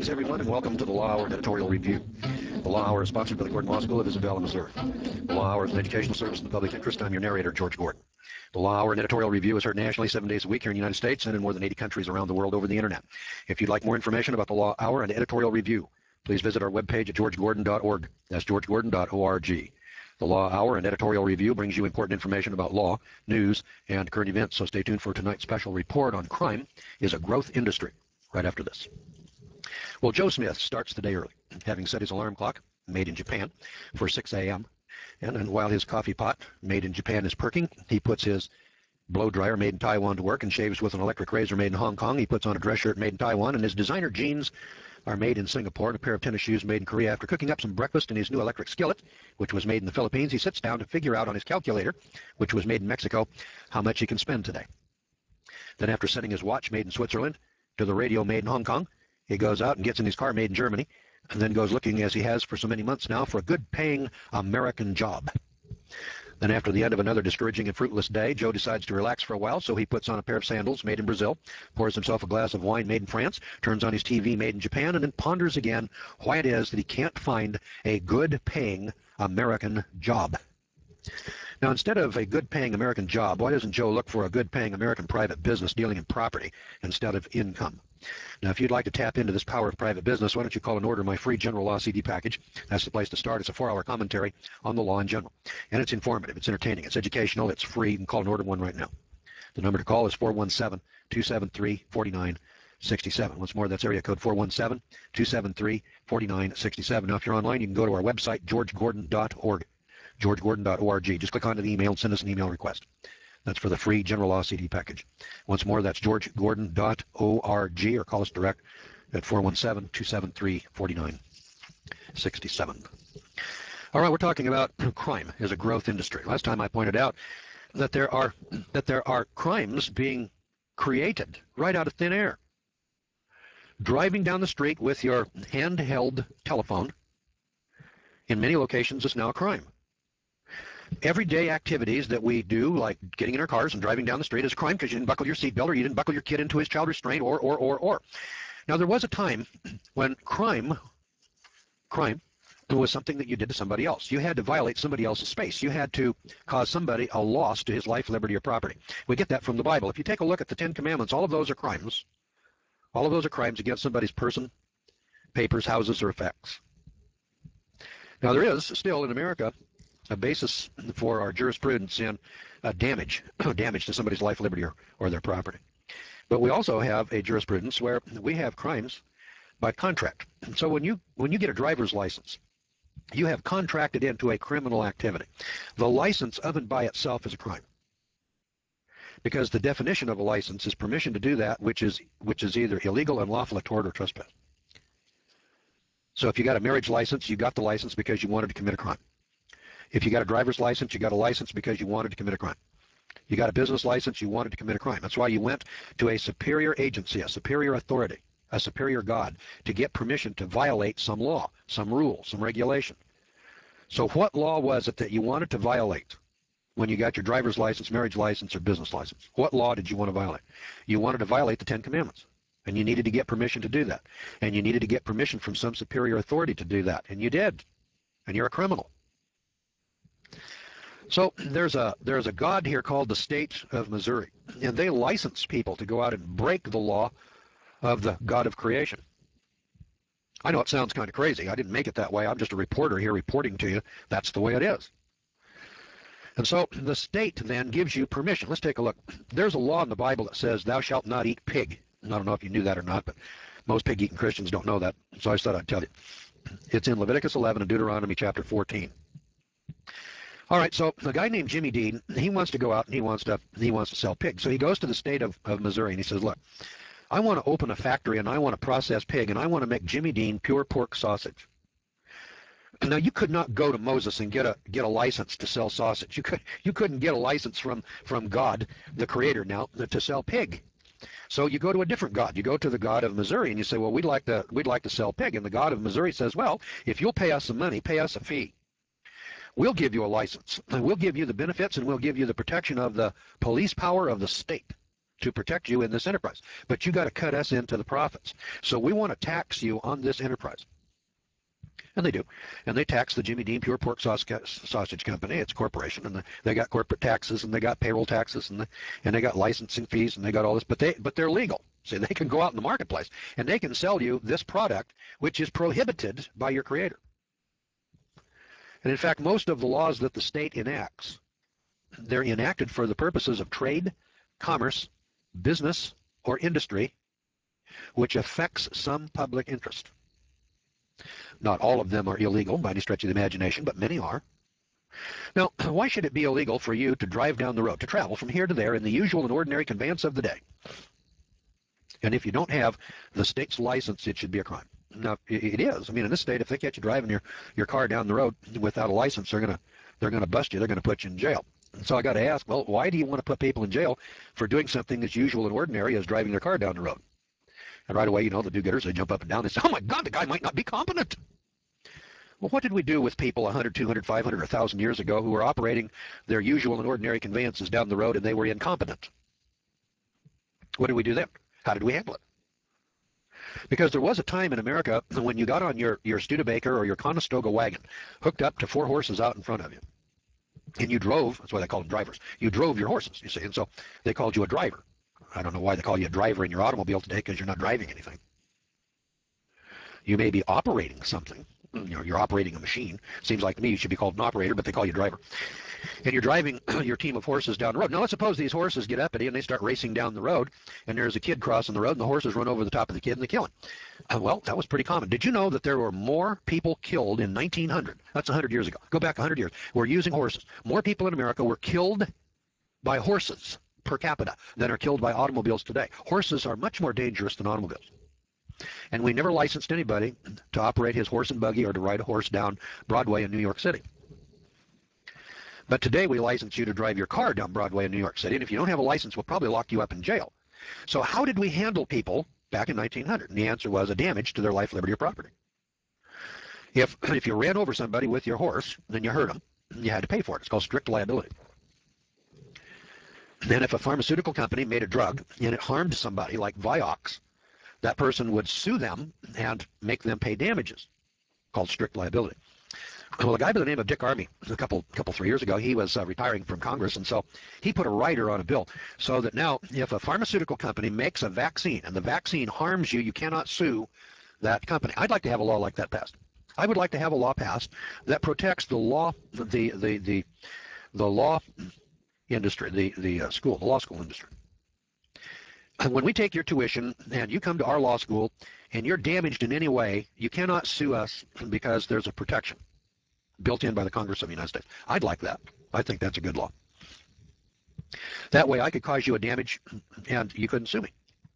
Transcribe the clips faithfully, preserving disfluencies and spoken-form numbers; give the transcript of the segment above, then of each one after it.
Greetings, everyone, and welcome to the Law Hour Editorial Review. The Law Hour is sponsored by the Gordon Law School of Isabella, Missouri. The Law Hour is an educational service in the public interest. I'm your narrator, George Gordon. The Law Hour and Editorial Review is heard nationally seven days a week here in the United States and in more than eighty countries around the world over the Internet. If you'd like more information about the Law Hour and Editorial Review, please visit our webpage at george gordon dot org. That's george gordon dot org. The Law Hour and Editorial Review brings you important information about law, news, and current events, so stay tuned for tonight's special report on crime is a growth industry right after this. Well, Joe Smith starts the day early, having set his alarm clock, made in Japan, for six a m And, and while his coffee pot, made in Japan, is perking, he puts his blow dryer made in Taiwan to work and shaves with an electric razor made in Hong Kong. He puts on a dress shirt made in Taiwan, and his designer jeans are made in Singapore, and a pair of tennis shoes made in Korea. After cooking up some breakfast in his new electric skillet, which was made in the Philippines, he sits down to figure out on his calculator, which was made in Mexico, how much he can spend today. Then after setting his watch made in Switzerland to the radio made in Hong Kong, he goes out and gets in his car made in Germany, and then goes looking, as he has for so many months now, for a good-paying American job. Then after the end of another discouraging and fruitless day, Joe decides to relax for a while, so he puts on a pair of sandals made in Brazil, pours himself a glass of wine made in France, turns on his T V made in Japan, and then ponders again why it is that he can't find a good-paying American job. Now, instead of a good-paying American job, why doesn't Joe look for a good-paying American private business dealing in property instead of income? Now, if you'd like to tap into this power of private business, why don't you call and order my free General Law C D package? That's the place to start. It's a four-hour commentary on the law in general. And it's informative, it's entertaining, it's educational, it's free. You can call and order one right now. The number to call is four one seven, two seven three, four nine six seven. Once more, that's area code four one seven, two seven three, four nine six seven. Now, if you're online, you can go to our website, george gordon dot org. george gordon dot org. Just click onto the email and send us an email request. That's for the free General Law C D package. Once more, that's george gordon dot org, or call us direct at four one seven, two seven three, four nine six seven. All right, we're talking about crime as a growth industry. Last time I pointed out that there are that there are crimes being created right out of thin air. Driving down the street with your handheld telephone in many locations is now a crime. Everyday activities that we do, like getting in our cars and driving down the street, is a crime because you didn't buckle your seatbelt, or you didn't buckle your kid into his child restraint, or, or, or, or. Now, there was a time when crime, crime was something that you did to somebody else. You had to violate somebody else's space. You had to cause somebody a loss to his life, liberty, or property. We get that from the Bible. If you take a look at the Ten Commandments, all of those are crimes. All of those are crimes against somebody's person, papers, houses, or effects. Now, there is still in America a basis for our jurisprudence in uh, damage, damage to somebody's life, liberty, or, or their property. But we also have a jurisprudence where we have crimes by contract. So when you when you get a driver's license, you have contracted into a criminal activity. The license of and by itself is a crime, because the definition of a license is permission to do that which is which is either illegal, unlawful, a tort, or trespass. So if you got a marriage license, you got the license because you wanted to commit a crime. If you got a driver's license, you got a license because you wanted to commit a crime. You got a business license, you wanted to commit a crime. That's why you went to a superior agency, a superior authority, a superior God, to get permission to violate some law, some rule, some regulation. So what law was it that you wanted to violate when you got your driver's license, marriage license, or business license? What law did you want to violate? You wanted to violate the Ten Commandments, and you needed to get permission to do that. And you needed to get permission from some superior authority to do that, and you did. And you're a criminal. So there's a there's a God here called the state of Missouri, and they license people to go out and break the law of the God of creation. I know it sounds kind of crazy. I didn't make it that way. I'm just a reporter here reporting to you. That's the way it is. And so the state then gives you permission. Let's take a look. There's a law in the Bible that says thou shalt not eat pig. I don't know if you knew that or not, but most pig-eating Christians don't know that, so I just thought I'd tell you. It's in Leviticus eleven and Deuteronomy chapter fourteen. All right, so a guy named Jimmy Dean, he wants to go out and he wants to he wants to sell pigs. So he goes to the state of, of Missouri and he says, look, I want to open a factory and I want to process pig and I want to make Jimmy Dean pure pork sausage. Now, you could not go to Moses and get a get a license to sell sausage. You could you couldn't get a license from from God, the Creator, now to sell pig. So you go to a different God. You go to the God of Missouri and you say, well, we'd like to we'd like to sell pig. And the God of Missouri says, well, if you'll pay us some money, pay us a fee, we'll give you a license, and we'll give you the benefits, and we'll give you the protection of the police power of the state to protect you in this enterprise. But you got to cut us into the profits. So we want to tax you on this enterprise. And they do. And they tax the Jimmy Dean Pure Pork Sausage Company. It's a corporation, and they got corporate taxes, and they got payroll taxes, and they, and they got licensing fees, and they got all this. But they but they're legal. See, they can go out in the marketplace, and they can sell you this product, which is prohibited by your creator. And in fact, most of the laws that the state enacts, they're enacted for the purposes of trade, commerce, business, or industry, which affects some public interest. Not all of them are illegal by any stretch of the imagination, but many are. Now, why should it be illegal for you to drive down the road, to travel from here to there in the usual and ordinary conveyance of the day? And if you don't have the state's license, it should be a crime. Now, it is. I mean, in this state, if they catch you driving your, your car down the road without a license, they're gonna they're gonna bust you. They're gonna put you in jail. And so I got to ask, well, why do you want to put people in jail for doing something as usual and ordinary as driving their car down the road? And right away, you know, the do-getters, they jump up and down. They say, oh, my God, the guy might not be competent. Well, what did we do with people one hundred, two hundred, five hundred, one thousand years ago who were operating their usual and ordinary conveyances down the road and they were incompetent? What did we do then? How did we handle it? Because there was a time in America when you got on your, your Studebaker or your Conestoga wagon, hooked up to four horses out in front of you, and you drove, that's why they call them drivers, you drove your horses, you see, and so they called you a driver. I don't know why they call you a driver in your automobile today, because you're not driving anything. You may be operating something. You know, you're operating a machine. Seems like to me you should be called an operator, but they call you a driver. And you're driving your team of horses down the road. Now let's suppose these horses get uppity and they start racing down the road, and there's a kid crossing the road, and the horses run over the top of the kid and they kill him. Uh, well, that was pretty common. Did you know that there were more people killed in nineteen hundred? That's one hundred years ago. Go back one hundred years. We're using horses. More people in America were killed by horses per capita than are killed by automobiles today. Horses are much more dangerous than automobiles. And we never licensed anybody to operate his horse and buggy or to ride a horse down Broadway in New York City. But today we license you to drive your car down Broadway in New York City, and if you don't have a license, we'll probably lock you up in jail. So how did we handle people back in nineteen hundred? And the answer was a damage to their life, liberty, or property. If, if you ran over somebody with your horse, then you hurt them, you had to pay for it. It's called strict liability. Then if a pharmaceutical company made a drug and it harmed somebody like Vioxx, that person would sue them and make them pay damages, called strict liability. Well, a guy by the name of Dick Armey, a couple, couple, three years ago, he was uh, retiring from Congress, and so he put a rider on a bill so that now if a pharmaceutical company makes a vaccine and the vaccine harms you, you cannot sue that company. I'd like to have a law like that passed. I would like to have a law passed that protects the law, the the the, the law industry, the the uh, school, the law school industry. And when we take your tuition and you come to our law school and you're damaged in any way, you cannot sue us because there's a protection built in by the Congress of the United States. I'd like that. I think that's a good law. That way I could cause you a damage and you couldn't sue me.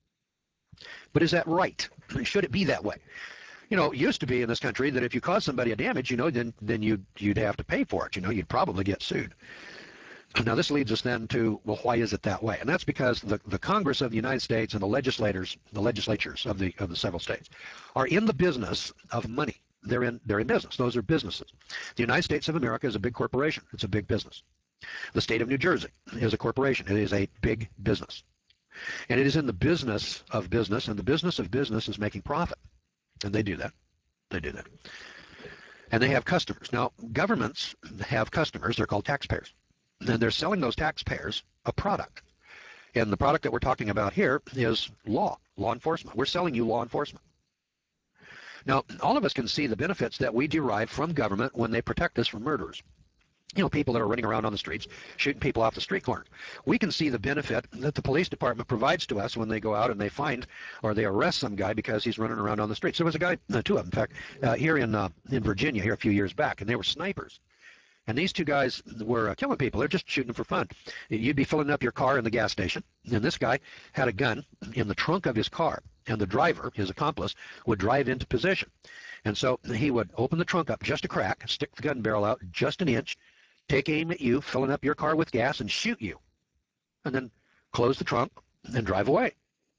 But is that right? Should it be that way? You know, it used to be in this country that if you cause somebody a damage, you know, then then you'd, you'd have to pay for it. You know, you'd probably get sued. Now this leads us then to, well, why is it that way? And that's because the, the Congress of the United States and the legislators, the legislatures of the of the several states, are in the business of money. They're in they're in business. Those are businesses. The United States of America is a big corporation. It's a big business. The state of New Jersey is a corporation. It is a big business. And it is in the business of business, and the business of business is making profit. And they do that. They do that. And they have customers. Now, governments have customers. They're called taxpayers. And they're selling those taxpayers a product. And the product that we're talking about here is law, law enforcement. We're selling you law enforcement. Now, all of us can see the benefits that we derive from government when they protect us from murderers. You know, people that are running around on the streets, shooting people off the street corner. We can see the benefit that the police department provides to us when they go out and they find or they arrest some guy because he's running around on the streets. There was a guy, uh, two of them, in fact, uh, here in uh, in Virginia here a few years back, and they were snipers. And these two guys were uh, killing people. They're just shooting them for fun. You'd be filling up your car in the gas station, and this guy had a gun in the trunk of his car, and the driver, his accomplice, would drive into position. And so he would open the trunk up just a crack, stick the gun barrel out just an inch, take aim at you, filling up your car with gas, and shoot you. And then close the trunk and drive away.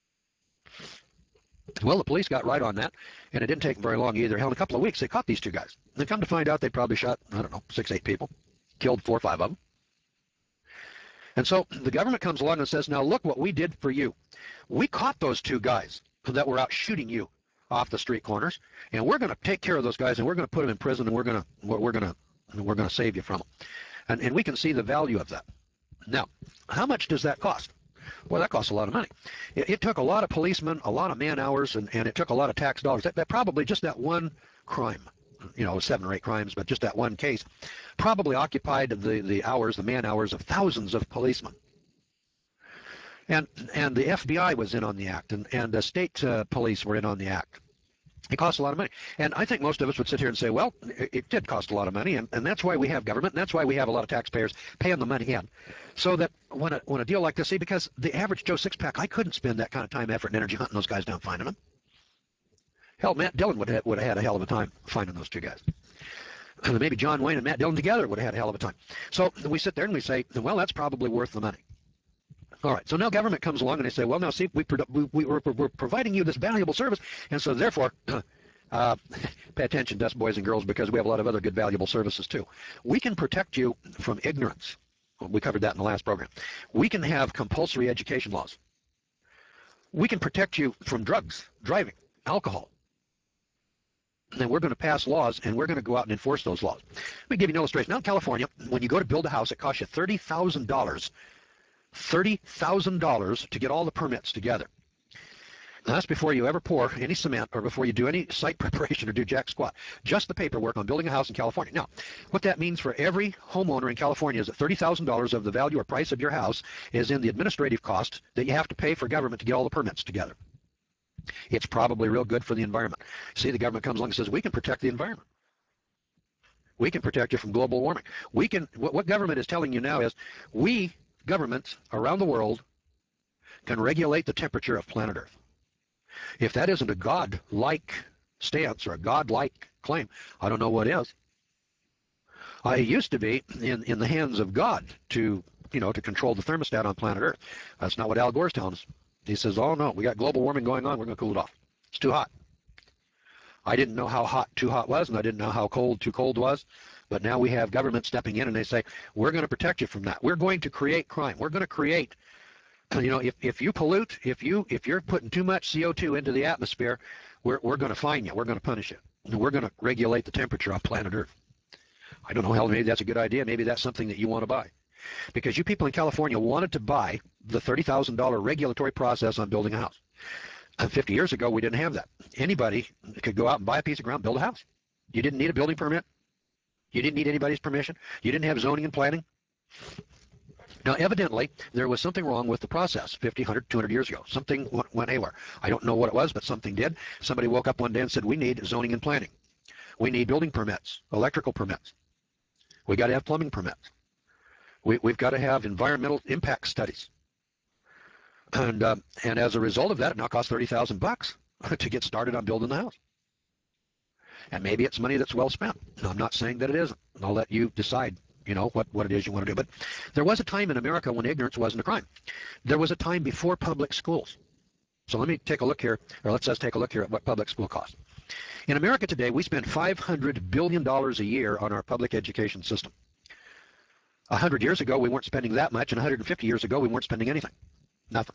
Well, the police got right on that, and it didn't take them very long either. Hell, in a couple of weeks, they caught these two guys. They come to find out they probably shot, I don't know, six, eight people, killed four or five of them. And so the government comes along and says, now look what we did for you. We caught those two guys that were out shooting you off the street corners, and we're going to take care of those guys, and we're going to put them in prison, and we're going to we're going to we're going to save you from them. And and we can see the value of that. Now, how much does that cost? Well, that costs a lot of money. It, it took a lot of policemen, a lot of man hours, and, and it took a lot of tax dollars. That, that probably just that one crime, you know, seven or eight crimes, but just that one case, probably occupied the, the hours, the man hours of thousands of policemen. And and the F B I was in on the act, and, and the state uh, police were in on the act. It costs a lot of money. And I think most of us would sit here and say, well, it, it did cost a lot of money, and, and that's why we have government, and that's why we have a lot of taxpayers paying the money in. So that when a, when a deal like this, see, because the average Joe Sixpack, I couldn't spend that kind of time, effort, and energy hunting those guys down, finding them. Hell, Matt Dillon would have, would have had a hell of a time finding those two guys. Maybe John Wayne and Matt Dillon together would have had a hell of a time. So we sit there and we say, well, that's probably worth the money. All right, so now government comes along and they say, well, now see, we, we, we, we're, we're providing you this valuable service, and so therefore, uh, pay attention to us boys and girls, because we have a lot of other good valuable services too. We can protect you from ignorance. We covered that in the last program. We can have compulsory education laws. We can protect you from drugs, driving, alcohol. And we're going to pass laws, and we're going to go out and enforce those laws. Let me give you an illustration. Now in California, when you go to build a house, it costs you thirty thousand dollars thirty thousand dollars to get all the permits together. Now that's before you ever pour any cement or before you do any site preparation or do jack squat. Just the paperwork on building a house in California. Now, what that means for every homeowner in California is that thirty thousand dollars of the value or price of your house is in the administrative cost that you have to pay for government to get all the permits together. It's probably real good for the environment. See, the government comes along and says, we can protect the environment. We can protect you from global warming. We can, what, what government is telling you now is, we governments around the world can regulate the temperature of planet Earth. If that isn't a God-like stance or a God-like claim, I don't know what is. Uh, it used to be in, in the hands of God to, you know, to control the thermostat on planet Earth. That's not what Al Gore's telling us. He says, oh no, we got global warming going on, we're going to cool it off. It's too hot. I didn't know how hot too hot was, and I didn't know how cold too cold was. But now we have government stepping in, and they say, we're going to protect you from that. We're going to create crime. We're going to create, you know, if, if you pollute, if, you, if you're putting too much C O two into the atmosphere, we're, we're going to fine you. We're going to punish you. And we're going to regulate the temperature on planet Earth. I don't know, hell, maybe that's a good idea. Maybe that's something that you want to buy. Because you people in California wanted to buy the thirty thousand dollar regulatory process on building a house. And fifty years ago, we didn't have that. Anybody could go out and buy a piece of ground, build a house. You didn't need a building permit. You didn't need anybody's permission. You didn't have zoning and planning. Now, evidently, there was something wrong with the process fifty, one hundred, two hundred years ago. Something went, went haywire. I don't know what it was, but something did. Somebody woke up one day and said, we need zoning and planning. We need building permits, electrical permits. We got to have plumbing permits. We, we've got to have environmental impact studies. And, uh, and as a result of that, it now costs thirty thousand bucks to get started on building the house. And maybe it's money that's well spent. I'm not saying that it isn't. I'll let you decide, you know, what, what it is you want to do. But there was a time in America when ignorance wasn't a crime. There was a time before public schools. So let me take a look here, or let's just take a look here at what public school costs. In America today, we spend five hundred billion dollars a year on our public education system. one hundred years ago, we weren't spending that much, and one hundred fifty years ago, we weren't spending anything. Nothing.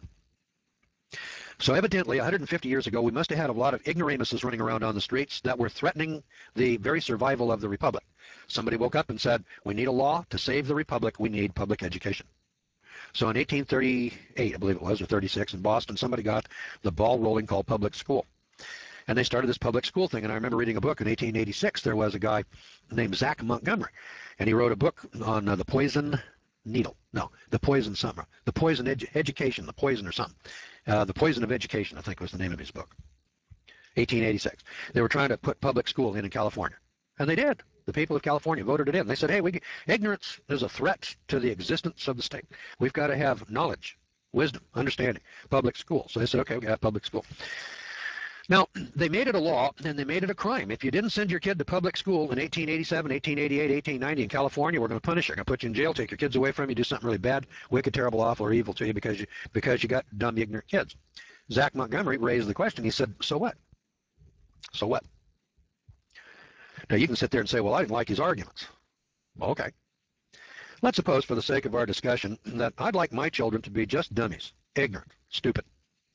So evidently, one hundred fifty years ago, we must have had a lot of ignoramuses running around on the streets that were threatening the very survival of the republic. Somebody woke up and said, we need a law to save the republic. We need public education. So in eighteen thirty-eight, I believe it was, or thirty-six, in Boston, somebody got the ball rolling called public school. And they started this public school thing. And I remember reading a book in eighteen eighty-six. There was a guy named Zach Montgomery, and he wrote a book on uh, the poison needle. No, the poison something. The poison edu education, the poison or something. Uh, the Poison of Education, I think was the name of his book. eighteen eighty-six. They were trying to put public school in in California. And they did. The people of California voted it in. They said, hey, we, ignorance is a threat to the existence of the state. We've got to have knowledge, wisdom, understanding, public school. So they said, okay, we got public school. Now, they made it a law, and they made it a crime. If you didn't send your kid to public school in eighteen eighty-seven, eighteen eighty-eight, eighteen ninety in California, we're going to punish you. We're going to put you in jail, take your kids away from you, do something really bad, wicked, terrible, awful, or evil to you because you, because you got dumb, ignorant kids. Zach Montgomery raised the question. He said, so what? So what? Now, you can sit there and say, well, I didn't like his arguments. Well, okay. Let's suppose, for the sake of our discussion, that I'd like my children to be just dummies, ignorant, stupid.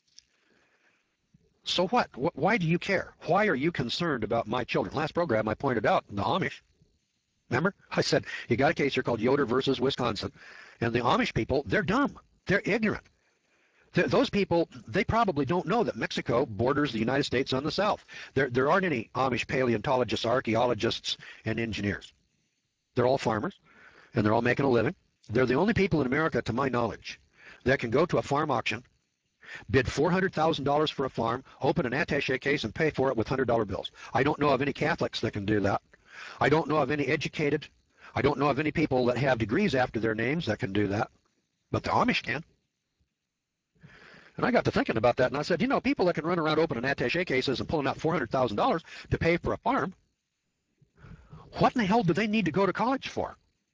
So what? Why do you care? Why are you concerned about my children? Last program I pointed out the Amish. Remember? I said, you got a case here called Yoder versus Wisconsin. And the Amish people, they're dumb. They're ignorant. Th those people, they probably don't know that Mexico borders the United States on the south. There, there aren't any Amish paleontologists, archaeologists, and engineers. They're all farmers, and they're all making a living. They're the only people in America, to my knowledge, that can go to a farm auction, bid four hundred thousand dollars for a farm, open an attaché case, and pay for it with one hundred dollar bills. I don't know of any Catholics that can do that. I don't know of any educated, I don't know of any people that have degrees after their names that can do that. But the Amish can. And I got to thinking about that, and I said, you know, people that can run around opening attaché cases and pulling out four hundred thousand dollars to pay for a farm, what in the hell do they need to go to college for?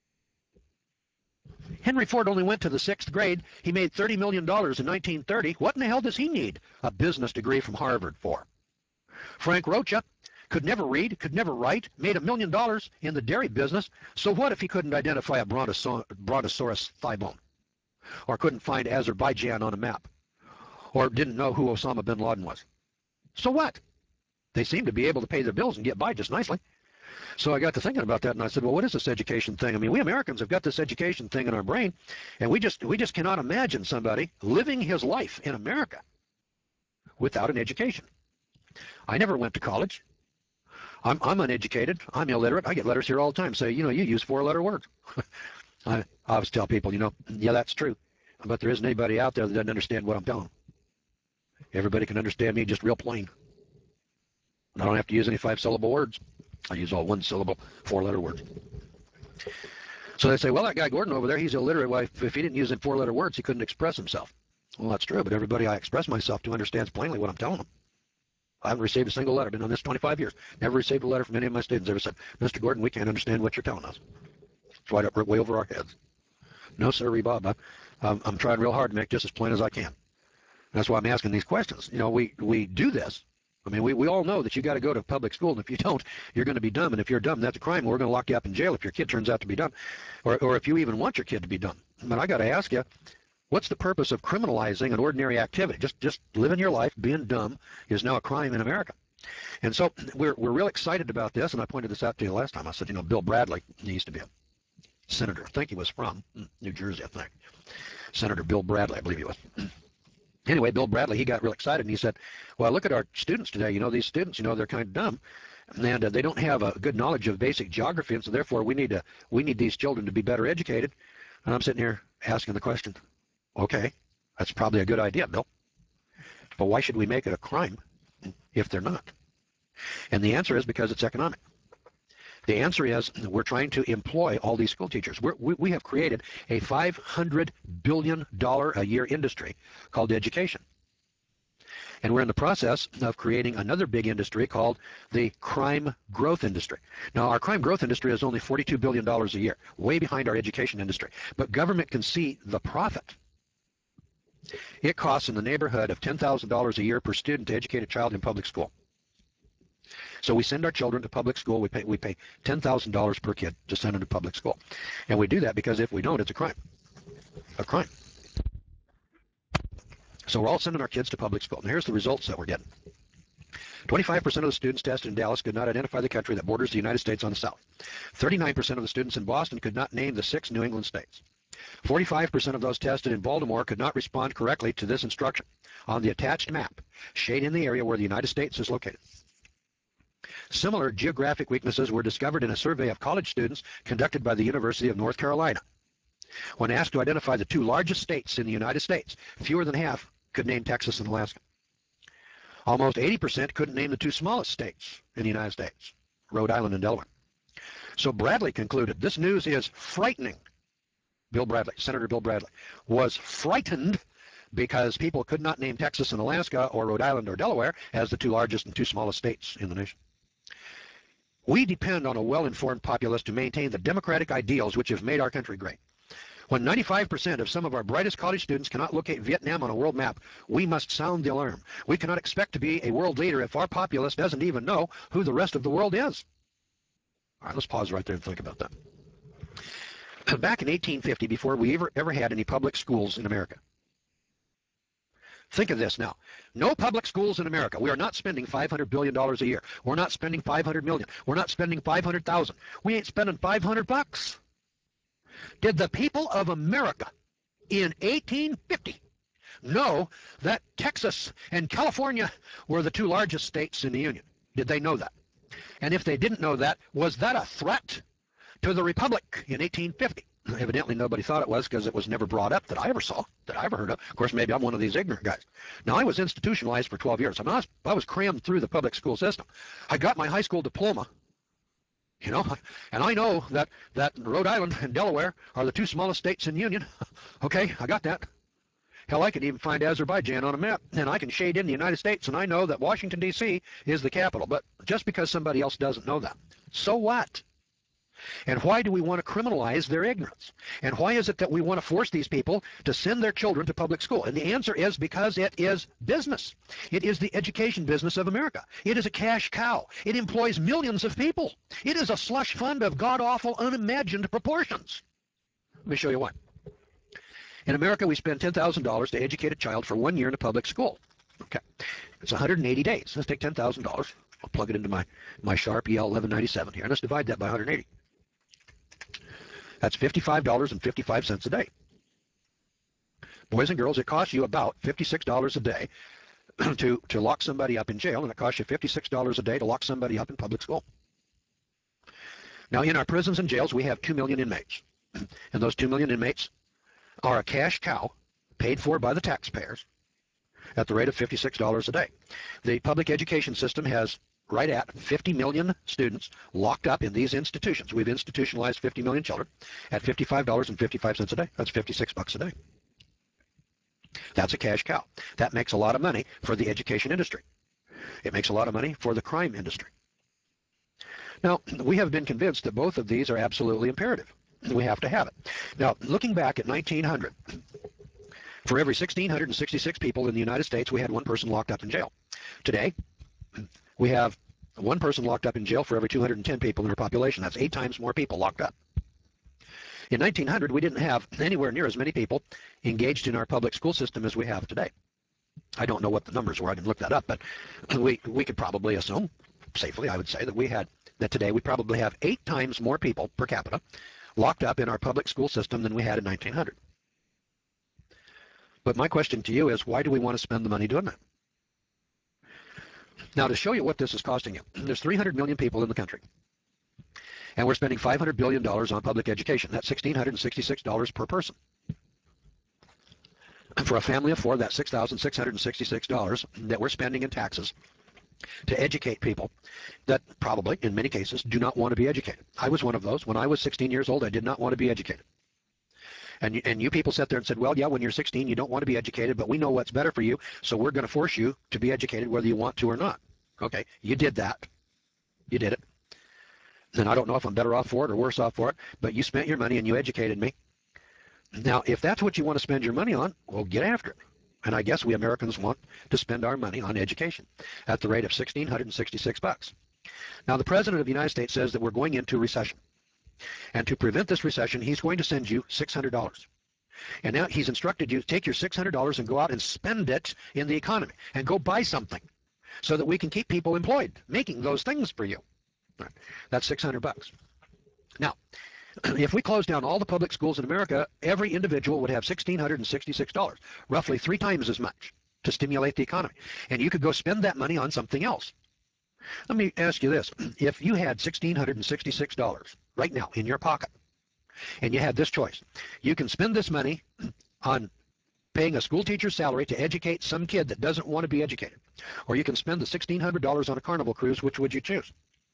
Henry Ford only went to the sixth grade. He made thirty million dollars in nineteen thirty. What in the hell does he need a business degree from Harvard for? Frank Rocha could never read, could never write, made a million dollars in the dairy business. So what if he couldn't identify a brontosaurus thigh bone? Or couldn't find Azerbaijan on a map? Or didn't know who Osama bin Laden was? So what? They seem to be able to pay their bills and get by just nicely. So I got to thinking about that, and I said, well, what is this education thing? I mean, we Americans have got this education thing in our brain, and we just we just cannot imagine somebody living his life in America without an education. I never went to college. I'm, I'm uneducated. I'm illiterate. I get letters here all the time say, you know, you use four-letter words. I, I always tell people, you know, yeah, that's true, but there isn't anybody out there that doesn't understand what I'm telling them. Everybody can understand me just real plain. I don't have to use any five-syllable words. I use all one-syllable, four-letter words. So they say, well, that guy Gordon over there, he's illiterate. Well, if, if he didn't use in four-letter words, he couldn't express himself. Well, that's true, but everybody I express myself to understands plainly what I'm telling them. I haven't received a single letter. I've been on this twenty-five years. Never received a letter from any of my students ever said, Mister Gordon, we can't understand what you're telling us. It's right up way over our heads. No, sir, Bob. I, I'm, I'm trying real hard to make just as plain as I can. That's why I'm asking these questions. You know, we, we do this. I mean, we, we all know that you got to go to public school, and if you don't, you're going to be dumb. And if you're dumb, that's a crime. And we're going to lock you up in jail if your kid turns out to be dumb, or, or if you even want your kid to be dumb. But I got to ask you, what's the purpose of criminalizing an ordinary activity? Just just living your life, being dumb, is now a crime in America. And so we're, we're real excited about this, and I pointed this out to you last time. I said, you know, Bill Bradley, he used to be a senator. I think he was from New Jersey, I think. Senator Bill Bradley, I believe he was. Anyway, Bill Bradley, he got real excited, and he said, well, look at our students today. You know, these students, you know, they're kind of dumb, and uh, they don't have a good knowledge of basic geography, and so therefore we need to we need these children to be better educated. And I'm sitting here asking the question, okay, that's probably a good idea, Bill, but why should we make it a crime if they're not? And the answer is because it's economic. The answer is we're trying to employ all these school teachers. We're, we, we have created a five hundred billion dollars a year industry called education. And we're in the process of creating another big industry called the crime growth industry. Now, our crime growth industry is only forty-two billion dollars a year, way behind our education industry. But government can see the profit. It costs in the neighborhood of ten thousand dollars a year per student to educate a child in public school. So we send our children to public school. We pay we pay ten thousand dollars per kid to send them to public school. And we do that because if we don't, it's a crime. A crime. So we're all sending our kids to public school. And here's the results that we're getting. twenty-five percent of the students tested in Dallas could not identify the country that borders the United States on the south. thirty-nine percent of the students in Boston could not name the six New England states. forty-five percent of those tested in Baltimore could not respond correctly to this instruction. On the attached map, shade in the area where the United States is located. Similar geographic weaknesses were discovered in a survey of college students conducted by the University of North Carolina. When asked to identify the two largest states in the United States, fewer than half could name Texas and Alaska. Almost eighty percent couldn't name the two smallest states in the United States, Rhode Island and Delaware. So Bradley concluded, this news is frightening. Bill Bradley, Senator Bill Bradley, was frightened because people could not name Texas and Alaska or Rhode Island or Delaware as the two largest and two smallest states in the nation. We depend on a well-informed populace to maintain the democratic ideals which have made our country great. When ninety-five percent of some of our brightest college students cannot locate Vietnam on a world map, we must sound the alarm. We cannot expect to be a world leader if our populace doesn't even know who the rest of the world is. All right, let's pause right there and think about that. Back in eighteen fifty, before we ever, ever had any public schools in America. Think of this now. No public schools in America. We are not spending five hundred billion dollars a year. We're not spending five hundred million dollars. We're not spending five hundred thousand dollars. We ain't spending five hundred bucks. Did the people of America in eighteen fifty know that Texas and California were the two largest states in the Union? Did they know that? And if they didn't know that, was that a threat to the Republic in eighteen fifty? Evidently nobody thought it was, because it was never brought up that I ever saw, that I ever heard of. Of course, maybe I'm one of these ignorant guys. Now, I was institutionalized for twelve years. I, mean, I, was, I was crammed through the public school system. I got my high school diploma, you know, and I know that, that Rhode Island and Delaware are the two smallest states in the Union. Okay, I got that. Hell, I can even find Azerbaijan on a map, and I can shade in the United States, and I know that Washington, D C is the capital. But just because somebody else doesn't know that, so what? And why do we want to criminalize their ignorance? And why is it that we want to force these people to send their children to public school? And the answer is because it is business. It is the education business of America. It is a cash cow. It employs millions of people. It is a slush fund of god-awful, unimagined proportions. Let me show you one. In America, we spend ten thousand dollars to educate a child for one year in a public school. Okay, it's one hundred eighty days. Let's take ten thousand dollars. I'll plug it into my, my Sharp E L eleven ninety-seven here, and let's divide that by one hundred eighty. That's fifty-five dollars and fifty-five cents a day. Boys and girls, it costs you about fifty-six dollars a day to, to lock somebody up in jail, and it costs you fifty-six dollars a day to lock somebody up in public school. Now, in our prisons and jails, we have two million inmates. And those two million inmates are a cash cow paid for by the taxpayers at the rate of fifty-six dollars a day. The public education system has right at fifty million students locked up in these institutions. We've institutionalized fifty million children at fifty-five dollars and fifty-five cents a day. That's fifty-six bucks a day. That's a cash cow. That makes a lot of money for the education industry. It makes a lot of money for the crime industry. Now, we have been convinced that both of these are absolutely imperative. We have to have it. Now, looking back at nineteen hundred, for every one thousand six hundred sixty-six people in the United States, we had one person locked up in jail. Today, we have one person locked up in jail for every two hundred ten people in our population. That's eight times more people locked up. In nineteen hundred, we didn't have anywhere near as many people engaged in our public school system as we have today. I don't know what the numbers were. I didn't look that up, but we, we could probably assume, safely I would say, that we had, that today we probably have eight times more people per capita locked up in our public school system than we had in nineteen hundred. But my question to you is, why do we want to spend the money doing that? Now, to show you what this is costing you, there's three hundred million people in the country, and we're spending five hundred billion dollars on public education. That's one thousand six hundred sixty-six dollars per person. And for a family of four, that's six thousand six hundred sixty-six dollars that we're spending in taxes to educate people that probably, in many cases, do not want to be educated. I was one of those. When I was sixteen years old, I did not want to be educated. And you, and you people sat there and said, well, yeah, when you're sixteen, you don't want to be educated, but we know what's better for you, so we're going to force you to be educated whether you want to or not. Okay, you did that. You did it. And I don't know if I'm better off for it or worse off for it, but you spent your money and you educated me. Now, if that's what you want to spend your money on, well, get after it. And I guess we Americans want to spend our money on education at the rate of one thousand six hundred sixty-six bucks. Now, the President of the United States says that we're going into recession. And to prevent this recession, he's going to send you six hundred dollars. And now he's instructed you to take your six hundred dollars and go out and spend it in the economy and go buy something so that we can keep people employed, making those things for you. Right. That's six hundred bucks. Now, if we close down all the public schools in America, every individual would have one thousand six hundred sixty-six dollars, roughly three times as much to stimulate the economy. And you could go spend that money on something else. Let me ask you this. If you had one thousand six hundred sixty-six dollars right now in your pocket, and you had this choice, you can spend this money on paying a school teacher's salary to educate some kid that doesn't want to be educated, or you can spend the one thousand six hundred dollars on a Carnival cruise. Which would you choose?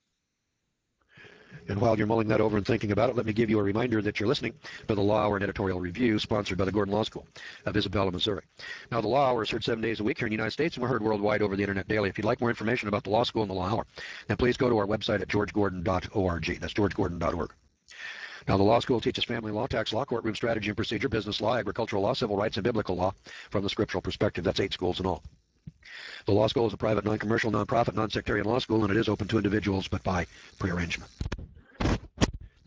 And while you're mulling that over and thinking about it, let me give you a reminder that you're listening to the Law Hour and Editorial Review, sponsored by the Gordon Law School of Isabella, Missouri. Now, the Law Hour is heard seven days a week here in the United States, and we're heard worldwide over the Internet daily. If you'd like more information about the Law School and the Law Hour, then please go to our website at george gordon dot org. That's george gordon dot org. Now, the law school teaches family law, tax law, courtroom strategy and procedure, business law, agricultural law, civil rights, and biblical law from the scriptural perspective. That's eight schools in all. The law school is a private, non-commercial, non-profit, non-sectarian law school, and it is open to individuals, but by prearrangement.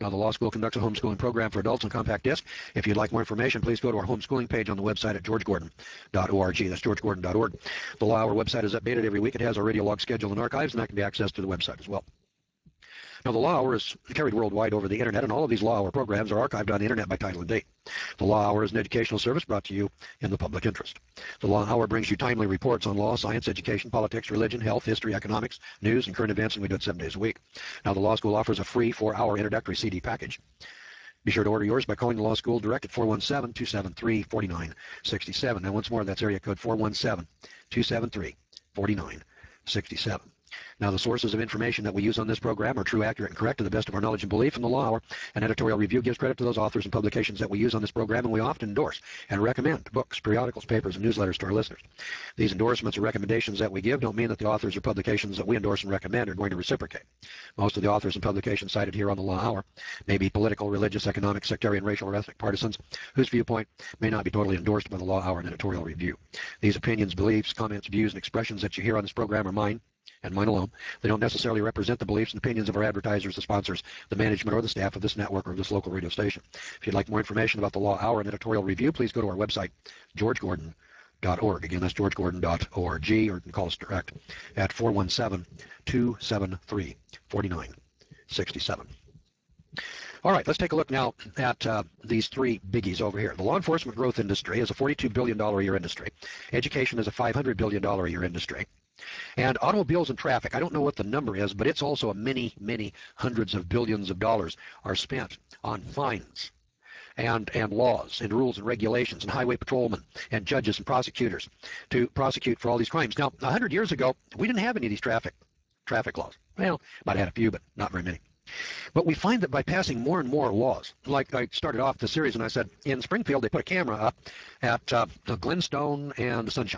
Now, the law school conducts a homeschooling program for adults on compact disc. If you'd like more information, please go to our homeschooling page on the website at george gordon dot org. That's george gordon dot org. The Law Hour website is updated every week. It has our radio log schedule and archives, and that can be accessed through the website as well. Now, the Law Hour is carried worldwide over the Internet, and all of these Law Hour programs are archived on the Internet by title and date. The Law Hour is an educational service brought to you in the public interest. The Law Hour brings you timely reports on law, science, education, politics, religion, health, history, economics, news, and current events, and we do it seven days a week. Now, the Law School offers a free four-hour introductory C D package. Be sure to order yours by calling the Law School direct at four one seven, two seven three, four nine six seven. Now, once more, that's area code four one seven, two seven three, four nine six seven. Now, the sources of information that we use on this program are true, accurate, and correct to the best of our knowledge and belief. In the Law Hour, an editorial review gives credit to those authors and publications that we use on this program, and we often endorse and recommend books, periodicals, papers, and newsletters to our listeners. These endorsements or recommendations that we give don't mean that the authors or publications that we endorse and recommend are going to reciprocate. Most of the authors and publications cited here on the Law Hour may be political, religious, economic, sectarian, racial, or ethnic partisans whose viewpoint may not be totally endorsed by the Law Hour and editorial review. These opinions, beliefs, comments, views, and expressions that you hear on this program are mine and mine alone. They don't necessarily represent the beliefs and opinions of our advertisers, the sponsors, the management, or the staff of this network or this local radio station. If you'd like more information about the Law Hour and editorial review, please go to our website, george gordon dot org. Again, that's george gordon dot org, or you can call us direct at four one seven, two seven three, four nine six seven. All right, let's take a look now at uh, these three biggies over here. The law enforcement growth industry is a forty-two billion dollars a year industry. Education is a five hundred billion dollars a year industry. And automobiles and traffic, I don't know what the number is, but it's also a many, many hundreds of billions of dollars are spent on fines and, and laws and rules and regulations and highway patrolmen and judges and prosecutors to prosecute for all these crimes. Now, a hundred years ago, we didn't have any of these traffic, traffic laws. Well, might have had a few, but not very many. But we find that by passing more and more laws, like I started off the series and I said, in Springfield, they put a camera up at uh, Glenstone and the Sunshine,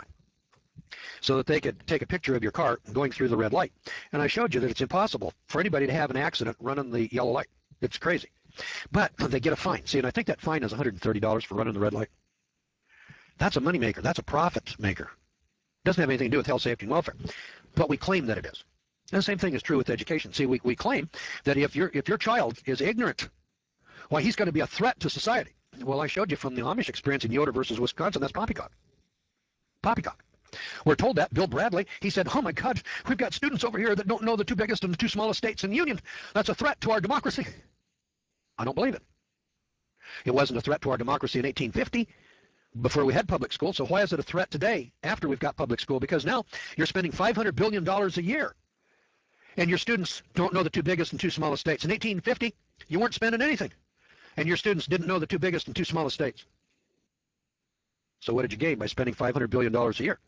so that they could take a picture of your car going through the red light. And I showed you that it's impossible for anybody to have an accident running the yellow light. It's crazy. But they get a fine. See, and I think that fine is one hundred thirty dollars for running the red light. That's a money maker. That's a profit maker. Doesn't have anything to do with health, safety, and welfare. But we claim that it is. And the same thing is true with education. See, we, we claim that if, your if your child is ignorant, why, he's going to be a threat to society. Well, I showed you from the Amish experience in Yoder versus Wisconsin. That's poppycock. Poppycock. We're told that. Bill Bradley, he said, oh my God, we've got students over here that don't know the two biggest and the two smallest states in the Union. That's a threat to our democracy. I don't believe it. It wasn't a threat to our democracy in eighteen fifty before we had public school, so why is it a threat today after we've got public school? Because now you're spending five hundred billion dollars a year and your students don't know the two biggest and two smallest states. In eighteen fifty, you weren't spending anything and your students didn't know the two biggest and two smallest states. So what did you gain by spending five hundred billion dollars a year?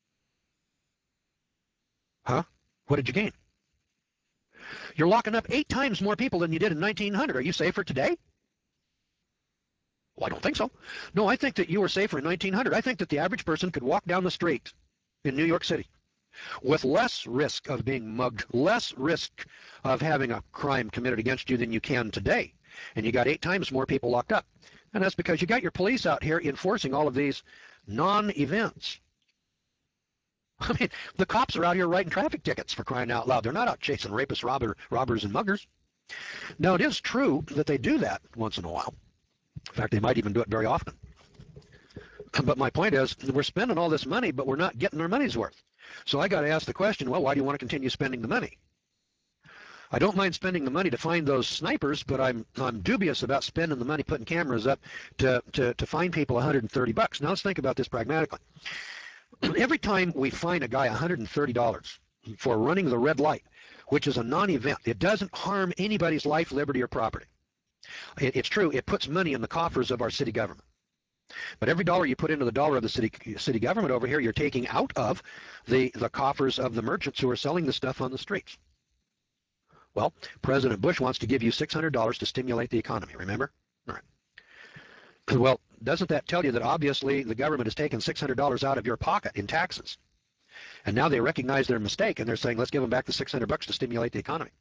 Huh? What did you gain? You're locking up eight times more people than you did in nineteen hundred. Are you safer today? Well, I don't think so. No, I think that you were safer in nineteen hundred. I think that the average person could walk down the street in New York City with less risk of being mugged, less risk of having a crime committed against you than you can today. And you got eight times more people locked up. And that's because you got your police out here enforcing all of these non-events. I mean, the cops are out here writing traffic tickets, for crying out loud. They're not out chasing rapists, robber, robbers, and muggers. Now, it is true that they do that once in a while. In fact, they might even do it very often. But my point is, we're spending all this money, but we're not getting our money's worth. So I got to ask the question, well, why do you want to continue spending the money? I don't mind spending the money to find those snipers, but I'm I'm dubious about spending the money putting cameras up to, to, to find people one hundred thirty bucks. Now, let's think about this pragmatically. Every time we fine a guy one hundred thirty dollars for running the red light, which is a non-event, it doesn't harm anybody's life, liberty, or property. It, it's true, it puts money in the coffers of our city government. But every dollar you put into the dollar of the city city government over here, you're taking out of the, the coffers of the merchants who are selling the stuff on the streets. Well, President Bush wants to give you six hundred dollars to stimulate the economy, remember? All right. Well, doesn't that tell you that obviously the government has taken six hundred dollars out of your pocket in taxes? And now they recognize their mistake and they're saying, let's give them back the six hundred bucks to stimulate the economy.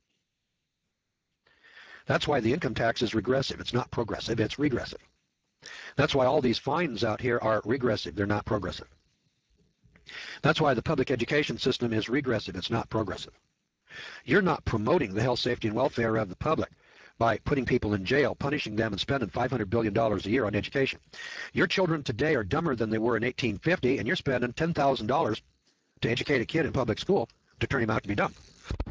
That's why the income tax is regressive. It's not progressive, it's regressive. That's why all these fines out here are regressive. They're not progressive. That's why the public education system is regressive. It's not progressive. You're not promoting the health, safety, and welfare of the public by putting people in jail, punishing them, and spending five hundred billion dollars a year on education. Your children today are dumber than they were in eighteen fifty, and you're spending ten thousand dollars to educate a kid in public school to turn him out to be dumb.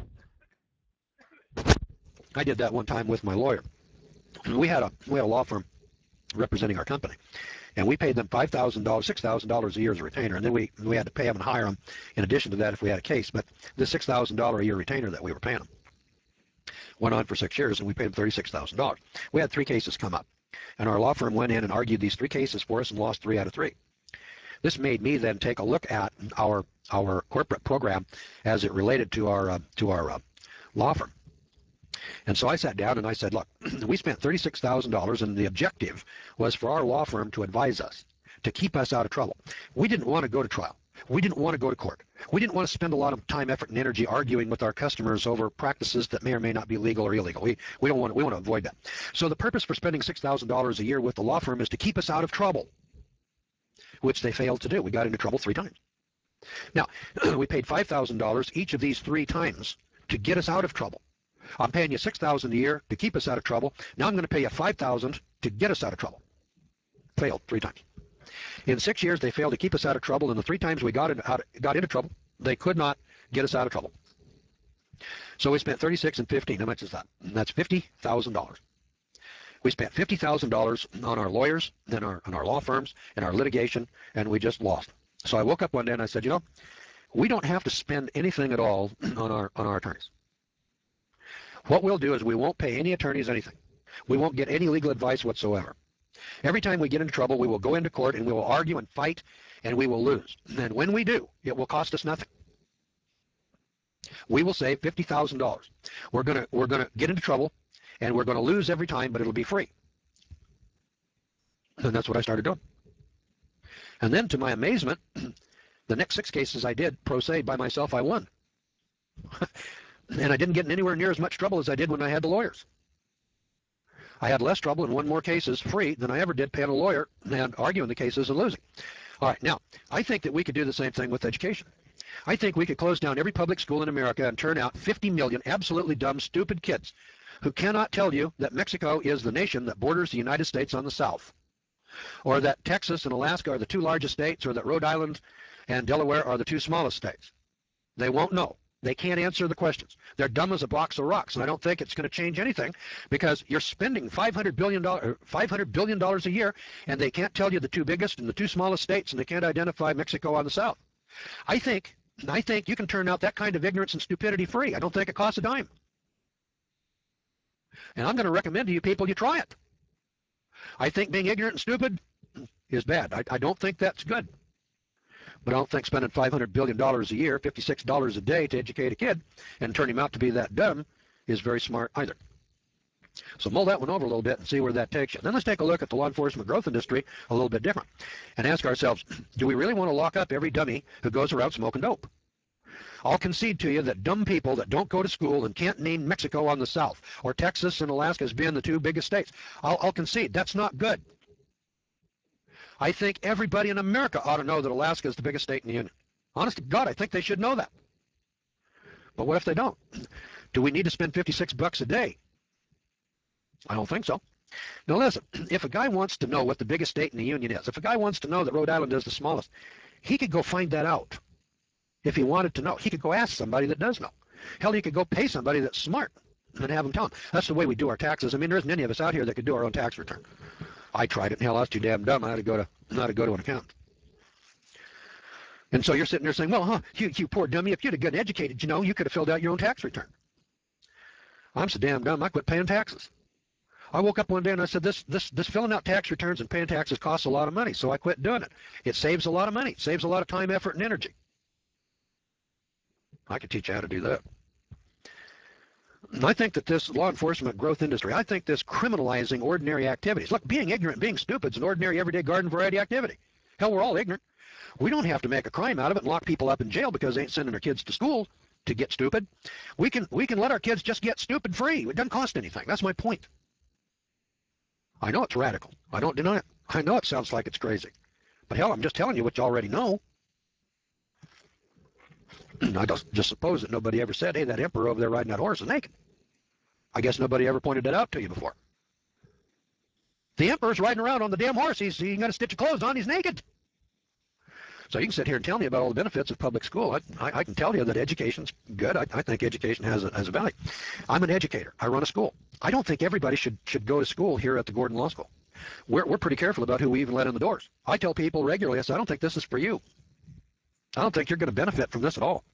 I did that one time with my lawyer. We had a we had a law firm representing our company, and we paid them five thousand dollars, six thousand dollars a year as a retainer, and then we we had to pay them and hire them in addition to that if we had a case. But the six thousand dollars a year retainer that we were paying them went on for six years, and we paid them thirty-six thousand dollars. We had three cases come up, and our law firm went in and argued these three cases for us and lost three out of three. This made me then take a look at our our corporate program as it related to our uh, to our uh, law firm. And so I sat down and I said, look, we spent thirty-six thousand dollars, and the objective was for our law firm to advise us, to keep us out of trouble. We didn't want to go to trial. We didn't want to go to court. We didn't want to spend a lot of time, effort, and energy arguing with our customers over practices that may or may not be legal or illegal. We, we, don't want to, we want to avoid that. So the purpose for spending six thousand dollars a year with the law firm is to keep us out of trouble, which they failed to do. We got into trouble three times. Now, we paid five thousand dollars each of these three times to get us out of trouble. I'm paying you six thousand dollars a year to keep us out of trouble. Now I'm going to pay you five thousand dollars to get us out of trouble. Failed three times. In six years, they failed to keep us out of trouble, and the three times we got, in, out, got into trouble, they could not get us out of trouble. So we spent thirty-six and fifteen. How much is that? And that's fifty thousand dollars. We spent fifty thousand dollars on our lawyers, and our, on our law firms, and our litigation, and we just lost. So I woke up one day and I said, you know, we don't have to spend anything at all on our on our attorneys. What we'll do is we won't pay any attorneys anything. We won't get any legal advice whatsoever. Every time we get into trouble, we will go into court and we will argue and fight, and we will lose. And when we do, it will cost us nothing. We will save fifty thousand dollars. We're gonna we're gonna get into trouble, and we're gonna lose every time, but it'll be free. And that's what I started doing. And then, to my amazement, the next six cases I did pro se by myself, I won. And I didn't get in anywhere near as much trouble as I did when I had the lawyers. I had less trouble and won more cases free than I ever did paying a lawyer and arguing the cases and losing. All right, now, I think that we could do the same thing with education. I think we could close down every public school in America and turn out fifty million absolutely dumb, stupid kids who cannot tell you that Mexico is the nation that borders the United States on the south, or that Texas and Alaska are the two largest states, or that Rhode Island and Delaware are the two smallest states. They won't know. They can't answer the questions. They're dumb as a box of rocks, and I don't think it's going to change anything because you're spending five hundred billion dollars, five hundred billion dollars a year, and they can't tell you the two biggest and the two smallest states, and they can't identify Mexico on the south. I think, I think you can turn out that kind of ignorance and stupidity free. I don't think it costs a dime. And I'm going to recommend to you people you try it. I think being ignorant and stupid is bad. I, I don't think that's good. But I don't think spending five hundred billion dollars a year, fifty-six dollars a day to educate a kid and turn him out to be that dumb is very smart either. So mull that one over a little bit and see where that takes you. Then let's take a look at the law enforcement growth industry a little bit different and ask ourselves, do we really want to lock up every dummy who goes around smoking dope? I'll concede to you that dumb people that don't go to school and can't name Mexico on the south or Texas and Alaska as being the two biggest states, I'll, I'll concede that's not good. I think everybody in America ought to know that Alaska is the biggest state in the Union. Honest to God, I think they should know that. But what if they don't? Do we need to spend fifty-six bucks a day? I don't think so. Now listen, if a guy wants to know what the biggest state in the Union is, if a guy wants to know that Rhode Island is the smallest, he could go find that out. If he wanted to know, he could go ask somebody that does know. Hell, he could go pay somebody that's smart and have them tell him. That's the way we do our taxes. I mean, there isn't any of us out here that could do our own tax return. I tried it, and hell, I was too damn dumb. I had to go to, I had to go to an accountant. And so you're sitting there saying, well, huh, you, you poor dummy, if you'd have gotten educated, you know, you could have filled out your own tax return. I'm so damn dumb, I quit paying taxes. I woke up one day and I said, this, this, this filling out tax returns and paying taxes costs a lot of money, so I quit doing it. It saves a lot of money. It saves a lot of time, effort, and energy. I could teach you how to do that. And I think that this law enforcement growth industry, I think this criminalizing ordinary activities. Look, being ignorant, being stupid is an ordinary, everyday garden variety activity. Hell, we're all ignorant. We don't have to make a crime out of it and lock people up in jail because they ain't sending their kids to school to get stupid. We can, we can let our kids just get stupid free. It doesn't cost anything. That's my point. I know it's radical. I don't deny it. I know it sounds like it's crazy. But hell, I'm just telling you what you already know. I just, just suppose that nobody ever said, hey, that emperor over there riding that horse is naked. I guess nobody ever pointed that out to you before. The emperor's riding around on the damn horse. He's, he ain't got a stitch of clothes on. He's naked. So you can sit here and tell me about all the benefits of public school. I, I, I can tell you that education's good. I, I think education has a, has a value. I'm an educator. I run a school. I don't think everybody should, should go to school here at the Gordon Law School. We're, we're pretty careful about who we even let in the doors. I tell people regularly, I say, I don't think this is for you. I don't think you're going to benefit from this at all.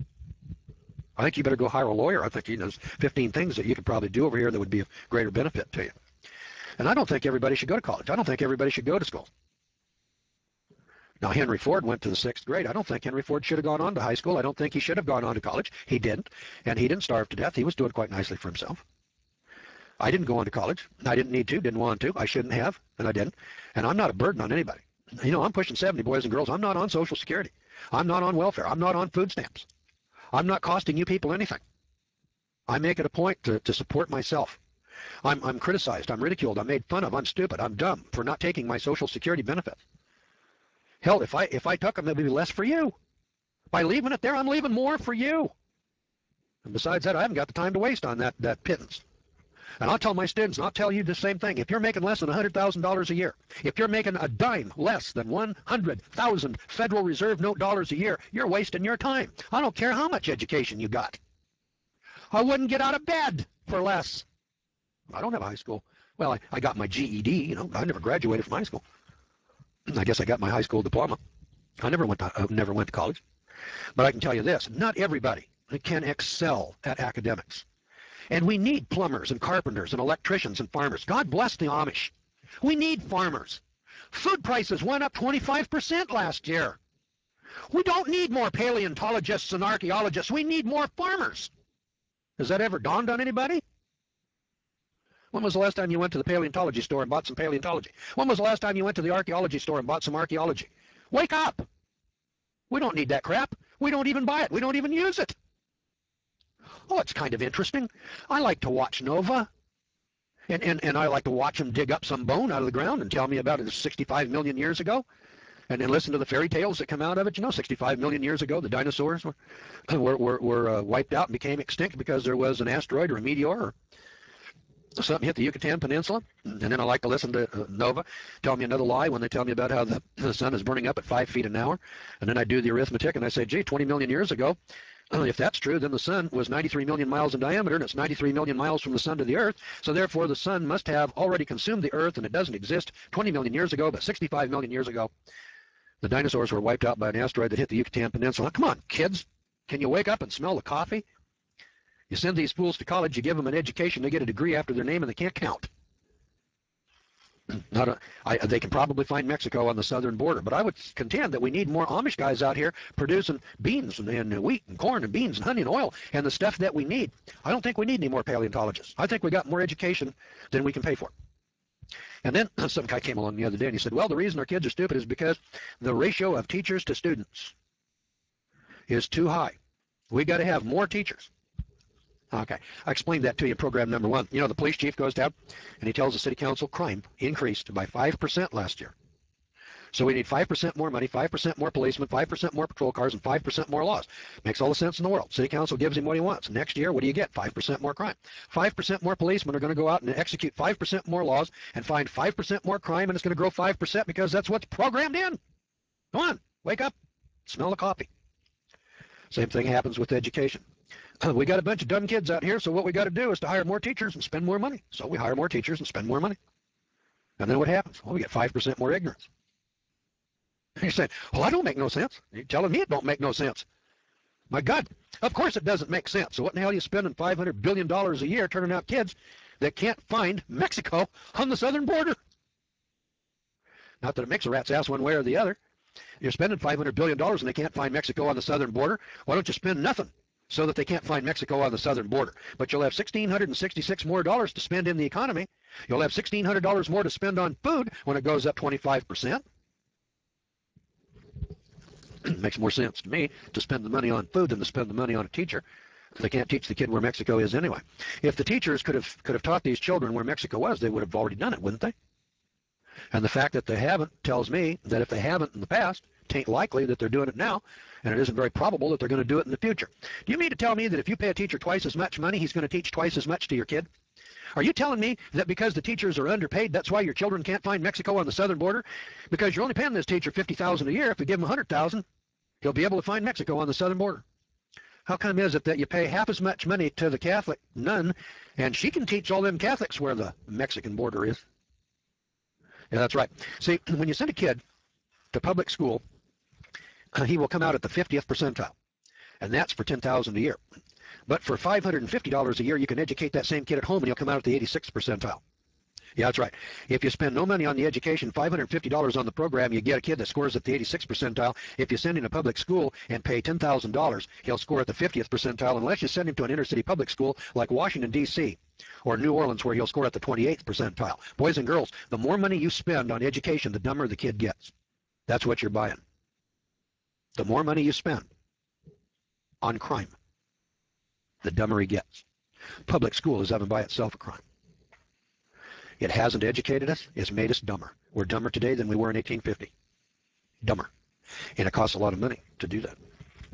I think you better go hire a lawyer. I think you know, there's fifteen things that you could probably do over here that would be of greater benefit to you. And I don't think everybody should go to college. I don't think everybody should go to school. Now, Henry Ford went to the sixth grade. I don't think Henry Ford should have gone on to high school. I don't think he should have gone on to college. He didn't, and he didn't starve to death. He was doing quite nicely for himself. I didn't go on to college. I didn't need to, didn't want to. I shouldn't have, and I didn't. And I'm not a burden on anybody. You know, I'm pushing seventy, boys and girls. I'm not on Social Security. I'm not on welfare. I'm not on food stamps. I'm not costing you people anything. I make it a point to, to support myself. I'm, I'm criticized. I'm ridiculed. I'm made fun of. I'm stupid. I'm dumb for not taking my Social Security benefits. Hell, if I if I took them, it would be less for you. By leaving it there, I'm leaving more for you. And besides that, I haven't got the time to waste on that, that pittance. And I'll tell my students, and I'll tell you the same thing. If you're making less than one hundred thousand dollars a year, if you're making a dime less than one hundred thousand Federal Reserve note dollars a year, you're wasting your time. I don't care how much education you got. I wouldn't get out of bed for less. I don't have a high school. Well, I, I got my G E D. You know, I never graduated from high school. I guess I got my high school diploma. I never went to, uh, never went to college. But I can tell you this, not everybody can excel at academics. And we need plumbers and carpenters and electricians and farmers. God bless the Amish. We need farmers. Food prices went up twenty-five percent last year. We don't need more paleontologists and archaeologists. We need more farmers. Has that ever dawned on anybody? When was the last time you went to the paleontology store and bought some paleontology? When was the last time you went to the archaeology store and bought some archaeology? Wake up! We don't need that crap. We don't even buy it. We don't even use it. Oh, it's kind of interesting. I like to watch Nova. And, and, and I like to watch them dig up some bone out of the ground and tell me about it sixty-five million years ago. And then listen to the fairy tales that come out of it. You know, sixty-five million years ago, the dinosaurs were, were, were, were uh, wiped out and became extinct because there was an asteroid or a meteor or something hit the Yucatan Peninsula. And then I like to listen to uh, Nova tell me another lie when they tell me about how the, the sun is burning up at five feet an hour. And then I do the arithmetic and I say, gee, twenty million years ago, uh, if that's true, then the sun was ninety-three million miles in diameter, and it's ninety-three million miles from the sun to the earth. So therefore, the sun must have already consumed the earth, and it doesn't exist twenty million years ago, but sixty-five million years ago, the dinosaurs were wiped out by an asteroid that hit the Yucatan Peninsula. Come on, kids. Can you wake up and smell the coffee? You send these fools to college, you give them an education, they get a degree after their name, and they can't count. Not a, I, they can probably find Mexico on the southern border, but I would contend that we need more Amish guys out here producing beans and, and wheat and corn and beans and honey and oil and the stuff that we need. I don't think we need any more paleontologists. I think we got more education than we can pay for. And then some guy came along the other day and he said, well, the reason our kids are stupid is because the ratio of teachers to students is too high. We got to have more teachers. Okay, I explained that to you in program number one. You know, the police chief goes down and he tells the city council crime increased by five percent last year. So we need five percent more money, five percent more policemen, five percent more patrol cars, and five percent more laws. Makes all the sense in the world. City council gives him what he wants. Next year, what do you get? five percent more crime. five percent more policemen are going to go out and execute five percent more laws and find five percent more crime, and it's going to grow five percent because that's what's programmed in. Come on, wake up, smell the coffee. Same thing happens with education. We got a bunch of dumb kids out here, so what we got to do is to hire more teachers and spend more money. So we hire more teachers and spend more money. And then what happens? Well, we get five percent more ignorance. You're saying, well, that don't make no sense. You're telling me it don't make no sense. My God, of course it doesn't make sense. So what in the hell are you spending five hundred billion dollars a year turning out kids that can't find Mexico on the southern border? Not that it makes a rat's ass one way or the other. You're spending five hundred billion dollars and they can't find Mexico on the southern border. Why don't you spend nothing so that they can't find Mexico on the southern border? But you'll have one thousand six hundred sixty-six more dollars to spend in the economy. You'll have one thousand six hundred dollars more to spend on food when it goes up twenty-five percent. Makes more sense to me to spend the money on food than to spend the money on a teacher. They can't teach the kid where Mexico is anyway. If the teachers could have could have taught these children where Mexico was, they would have already done it, wouldn't they? And the fact that they haven't tells me that if they haven't in the past, it ain't likely that they're doing it now, and it isn't very probable that they're going to do it in the future. Do you mean to tell me that if you pay a teacher twice as much money, he's going to teach twice as much to your kid? Are you telling me that because the teachers are underpaid, that's why your children can't find Mexico on the southern border? Because you're only paying this teacher fifty thousand dollars a year. If you give him one hundred thousand dollars, he'll be able to find Mexico on the southern border. How come is it that you pay half as much money to the Catholic nun, and she can teach all them Catholics where the Mexican border is? Yeah, that's right. See, when you send a kid to public school, uh, he will come out at the fiftieth percentile, and that's for ten thousand dollars a year. But for five hundred fifty dollars a year, you can educate that same kid at home, and he'll come out at the eighty-sixth percentile. Yeah, that's right. If you spend no money on the education, five hundred fifty dollars on the program, you get a kid that scores at the eighty-sixth percentile. If you send him to public school and pay ten thousand dollars, he'll score at the fiftieth percentile, unless you send him to an inner city public school like Washington, D C, or New Orleans, where he'll score at the twenty-eighth percentile. Boys and girls, the more money you spend on education, the dumber the kid gets. That's what you're buying. The more money you spend on crime, the dumber he gets. Public school is even by itself a crime. It hasn't educated us. It's made us dumber. We're dumber today than we were in eighteen fifty. Dumber. And it costs a lot of money to do that.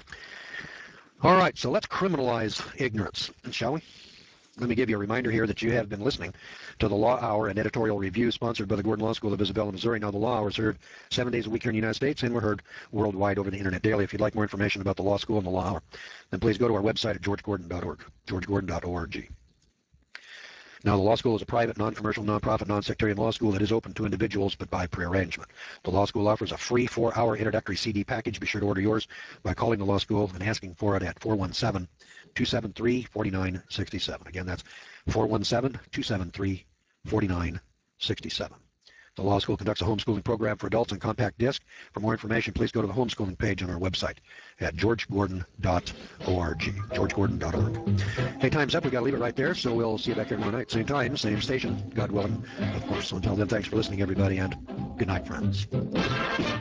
All right, so let's criminalize ignorance, shall we? Let me give you a reminder here that you have been listening to the Law Hour, an editorial review sponsored by the Gordon Law School of Isabella, Missouri. Now, the Law Hour is heard seven days a week here in the United States, and we're heard worldwide over the Internet daily. If you'd like more information about the Law School and the Law Hour, then please go to our website at george gordon dot org, george gordon dot org. Now, the law school is a private, non-commercial, non-profit, non-sectarian law school that is open to individuals, but by prearrangement. The law school offers a free four-hour introductory C D package. Be sure to order yours by calling the law school and asking for it at four one seven, two seven three, four nine six seven. Again, that's four one seven, two seven three, four nine six seven. The law school conducts a homeschooling program for adults on compact disc. For more information, please go to the homeschooling page on our website at george gordon dot org, george gordon dot org. Hey, time's up. We've got to leave it right there, so we'll see you back here tomorrow night. Same time, same station, God willing, of course. So until then, thanks for listening, everybody, and good night, friends.